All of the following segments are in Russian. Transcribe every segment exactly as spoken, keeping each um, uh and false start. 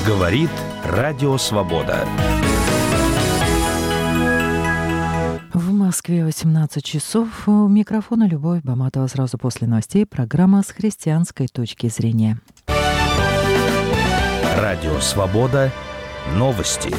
Говорит Радио Свобода. В Москве восемнадцать часов. У микрофона Любовь Баматова. Сразу после новостей программа с христианской точки зрения. Радио Свобода. Новости.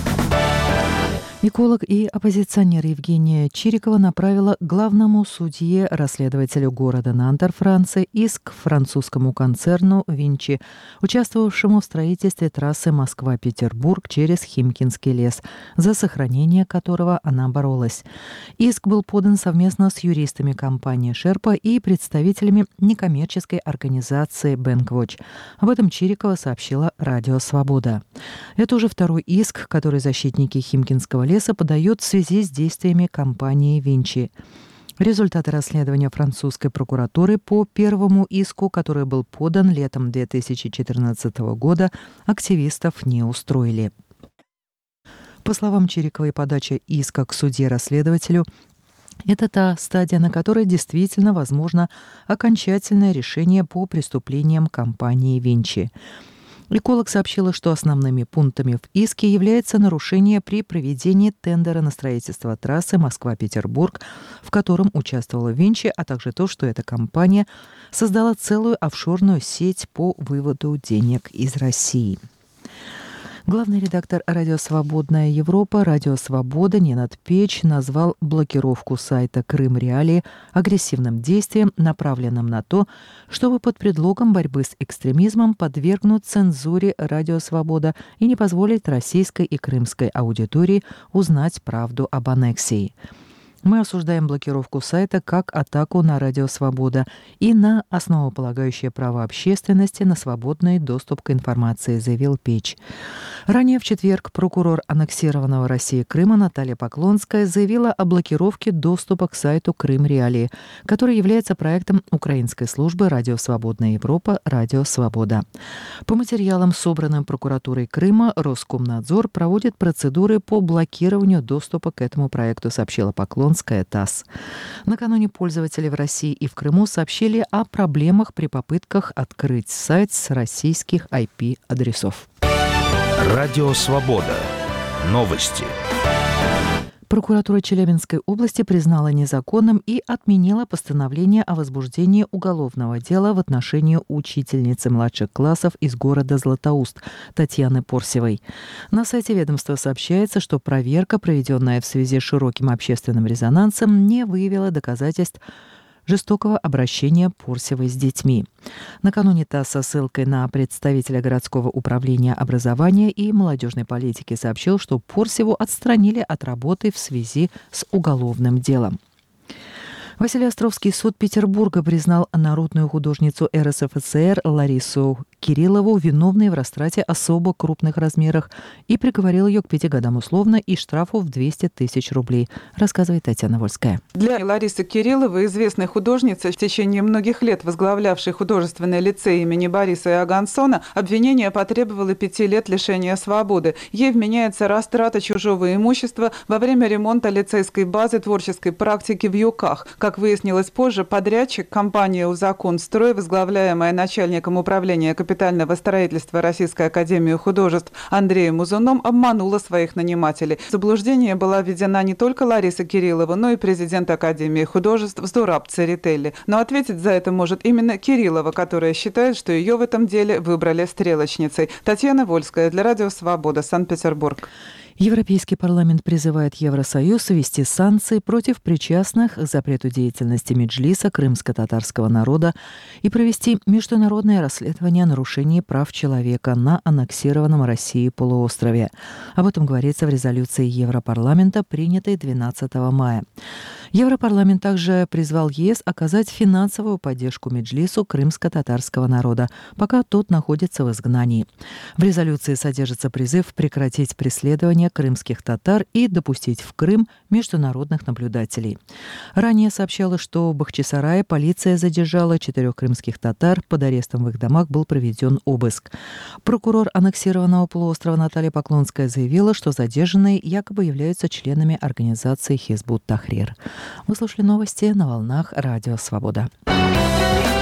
Эколог и оппозиционер Евгения Чирикова направила главному судье-расследователю города Нантер, Франции, иск французскому концерну «Винчи», участвовавшему в строительстве трассы Москва-Петербург через Химкинский лес, за сохранение которого она боролась. Иск был подан совместно с юристами компании «Шерпа» и представителями некоммерческой организации «Бэнквотч». Об этом Чирикова сообщила Радио Свобода. Это уже второй иск, который защитники Химкинского леса подают в связи с действиями компании «Винчи». Результаты расследования французской прокуратуры по первому иску, который был подан летом две тысячи четырнадцатого года, активистов не устроили. По словам Чириковой, подача иска к судье-расследователю – это та стадия, на которой действительно возможно окончательное решение по преступлениям компании «Винчи». Эколог сообщила, что основными пунктами в иске является нарушение при проведении тендера на строительство трассы Москва-Петербург, в котором участвовала «Винчи», а также то, что эта компания создала целую офшорную сеть по выводу денег из России. Главный редактор «Радио Свободная Европа» «Радио Свобода» Ненад Печ назвал блокировку сайта «Крым Реалии» агрессивным действием, направленным на то, чтобы под предлогом борьбы с экстремизмом подвергнуть цензуре «Радио Свобода» и не позволить российской и крымской аудитории узнать правду об аннексии. Мы осуждаем блокировку сайта как атаку на Радио Свобода и на основополагающее право общественности на свободный доступ к информации, заявил Печ. Ранее в четверг прокурор аннексированного Россией Крыма Наталья Поклонская заявила о блокировке доступа к сайту «Крым Реалии», который является проектом украинской службы «Радио Свободная Европа» «Радио Свобода». По материалам, собранным прокуратурой Крыма, Роскомнадзор проводит процедуры по блокированию доступа к этому проекту, сообщила Поклонская. ТАСС. Накануне пользователи в России и в Крыму сообщили о проблемах при попытках открыть сайт с российских ай пи-адресов. Радио Свобода. Новости. Прокуратура Челябинской области признала незаконным и отменила постановление о возбуждении уголовного дела в отношении учительницы младших классов из города Златоуст Татьяны Порсевой. На сайте ведомства сообщается, что проверка, проведенная в связи с широким общественным резонансом, не выявила доказательств жестокого обращения Порсевой с детьми. Накануне ТАСС со ссылкой на представителя городского управления образования и молодежной политики сообщил, что Порсеву отстранили от работы в связи с уголовным делом. Василеостровский суд Петербурга признал народную художницу эр эс эф эс эр Ларису Кириллову виновной в растрате особо крупных размерах и приговорил ее к пяти годам условно и штрафу в двести тысяч рублей, рассказывает Татьяна Вольская. Для Ларисы Кирилловой, известной художницы, в течение многих лет возглавлявшей художественный лицей имени Бориса Иогансона, обвинение потребовало пяти лет лишения свободы. Ей вменяется растрата чужого имущества во время ремонта лицейской базы творческой практики в Юках. Как выяснилось позже, подрядчик, компания «Узаконстрой», возглавляемая начальником управления капитального строительства Российской академии художеств Андреем Музуном, обманула своих нанимателей. В заблуждение была введена не только Лариса Кириллова, но и президент Академии художеств Зураб Церетели. Но ответить за это может именно Кириллова, которая считает, что ее в этом деле выбрали стрелочницей. Татьяна Вольская для Радио Свобода, Санкт-Петербург. Европейский парламент призывает Евросоюз ввести санкции против причастных к запрету деятельности Меджлиса крымско-татарского народа и провести международное расследование нарушений прав человека на аннексированном Россией полуострове. Об этом говорится в резолюции Европарламента, принятой двенадцатого мая. Европарламент также призвал ЕС оказать финансовую поддержку Меджлису крымско-татарского народа, пока тот находится в изгнании. В резолюции содержится призыв прекратить преследование крымских татар и допустить в Крым международных наблюдателей. Ранее сообщалось, что в Бахчисарае полиция задержала четырех крымских татар, под арестом в их домах был проведен обыск. Прокурор аннексированного полуострова Наталья Поклонская заявила, что задержанные якобы являются членами организации Хизбут Тахрир. Вы слушали новости на волнах Радио Свобода.